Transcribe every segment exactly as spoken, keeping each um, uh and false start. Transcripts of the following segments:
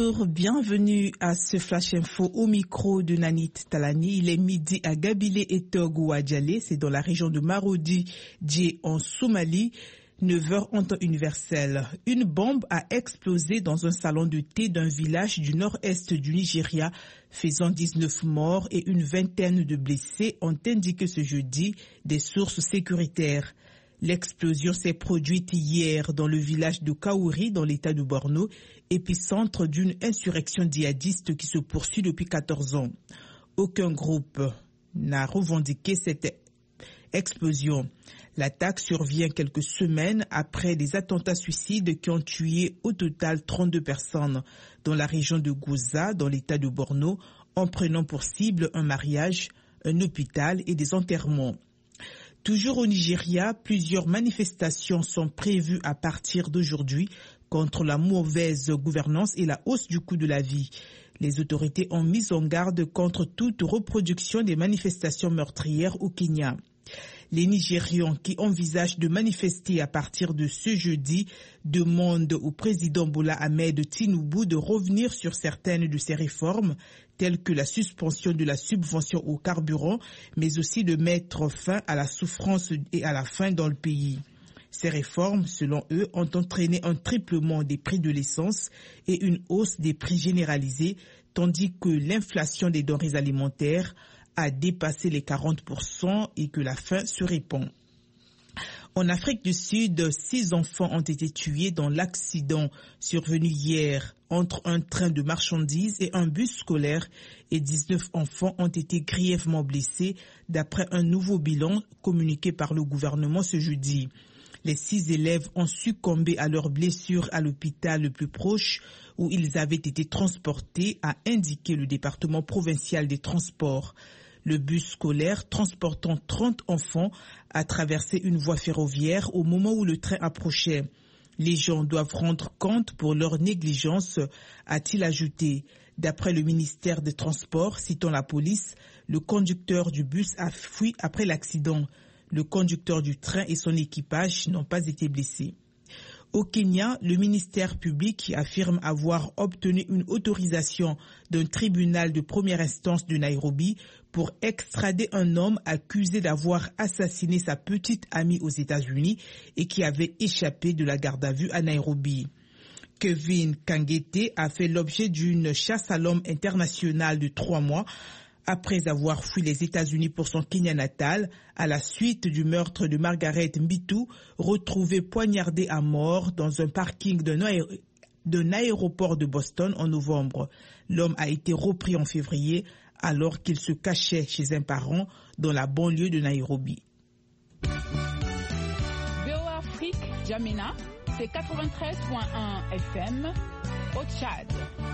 Bonjour, bienvenue à ce Flash Info au micro de Nanit Talani. Il est midi à Gabile et Togo à Djalé, c'est dans la région de Marodi, Djé en Somalie. neuf heures en temps universel. Une bombe a explosé dans un salon de thé d'un village du nord-est du Nigeria, faisant dix-neuf morts et une vingtaine de blessés, ont indiqué ce jeudi des sources sécuritaires. L'explosion s'est produite hier dans le village de Kaouri, dans l'état de Borno, épicentre d'une insurrection djihadiste qui se poursuit depuis quatorze ans. Aucun groupe n'a revendiqué cette explosion. L'attaque survient quelques semaines après des attentats suicides qui ont tué au total trente-deux personnes dans la région de Gouza, dans l'état de Borno, en prenant pour cible un mariage, un hôpital et des enterrements. Toujours au Nigeria, plusieurs manifestations sont prévues à partir d'aujourd'hui contre la mauvaise gouvernance et la hausse du coût de la vie. Les autorités ont mis en garde contre toute reproduction des manifestations meurtrières au Kenya. Les Nigérians qui envisagent de manifester à partir de ce jeudi demandent au président Bola Ahmed Tinubu de revenir sur certaines de ses réformes, telles que la suspension de la subvention au carburant, mais aussi de mettre fin à la souffrance et à la faim dans le pays. Ces réformes, selon eux, ont entraîné un triplement des prix de l'essence et une hausse des prix généralisés, tandis que l'inflation des denrées alimentaires a dépassé les quarante pour cent et que la faim se répand. En Afrique du Sud, six enfants ont été tués dans l'accident survenu hier entre un train de marchandises et un bus scolaire et dix-neuf enfants ont été grièvement blessés d'après un nouveau bilan communiqué par le gouvernement ce jeudi. Les six élèves ont succombé à leurs blessures à l'hôpital le plus proche où ils avaient été transportés, a indiqué le département provincial des transports. Le bus scolaire transportant trente enfants a traversé une voie ferroviaire au moment où le train approchait. Les gens doivent rendre compte pour leur négligence, a-t-il ajouté. D'après le ministère des Transports, citant la police, le conducteur du bus a fui après l'accident. Le conducteur du train et son équipage n'ont pas été blessés. Au Kenya, le ministère public affirme avoir obtenu une autorisation d'un tribunal de première instance de Nairobi pour extrader un homme accusé d'avoir assassiné sa petite amie aux États-Unis et qui avait échappé de la garde à vue à Nairobi. Kevin Kangete a fait l'objet d'une chasse à l'homme internationale de trois mois après avoir fui les États-Unis pour son Kenya natal, à la suite du meurtre de Margaret Mbitu, retrouvée poignardée à mort dans un parking d'un aé- d'un aéroport de Boston en novembre. L'homme a été repris en février alors qu'il se cachait chez un parent dans la banlieue de Nairobi. V O A Afrique, Djamena, c'est quatre-vingt-treize virgule un F M au Tchad.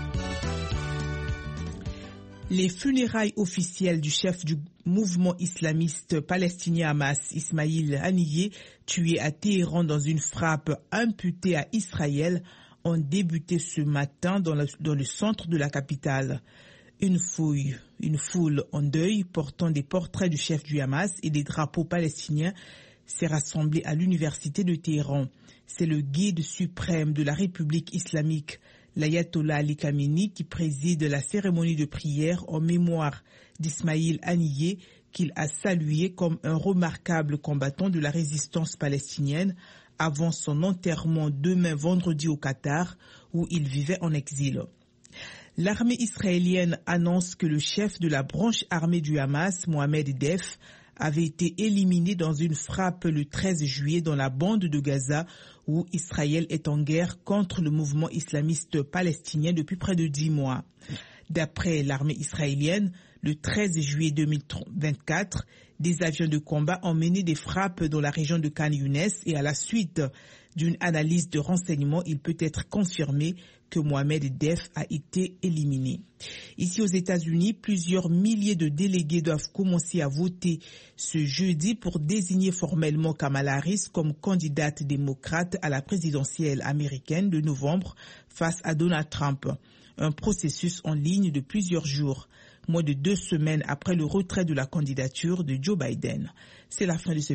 Les funérailles officielles du chef du mouvement islamiste palestinien Hamas, Ismail Haniyeh, tué à Téhéran dans une frappe imputée à Israël, ont débuté ce matin dans le, dans le centre de la capitale. Une fouille, une foule en deuil portant des portraits du chef du Hamas et des drapeaux palestiniens s'est rassemblée à l'université de Téhéran. C'est le guide suprême de la République islamique, l'ayatollah Ali Khamenei, qui préside la cérémonie de prière en mémoire d'Ismail Haniyeh, qu'il a salué comme un remarquable combattant de la résistance palestinienne avant son enterrement demain vendredi au Qatar, où il vivait en exil. L'armée israélienne annonce que le chef de la branche armée du Hamas, Mohamed Def, avait été éliminé dans une frappe le treize juillet dans la bande de Gaza où Israël est en guerre contre le mouvement islamiste palestinien depuis près de dix mois. D'après l'armée israélienne, le treize juillet deux mille vingt-quatre, des avions de combat ont mené des frappes dans la région de Khan Younes et à la suite d'une analyse de renseignements, il peut être confirmé que Mohamed Def a été éliminé. Ici aux États-Unis, plusieurs milliers de délégués doivent commencer à voter ce jeudi pour désigner formellement Kamala Harris comme candidate démocrate à la présidentielle américaine de novembre face à Donald Trump. Un processus en ligne de plusieurs jours, moins de deux semaines après le retrait de la candidature de Joe Biden. C'est la fin de ce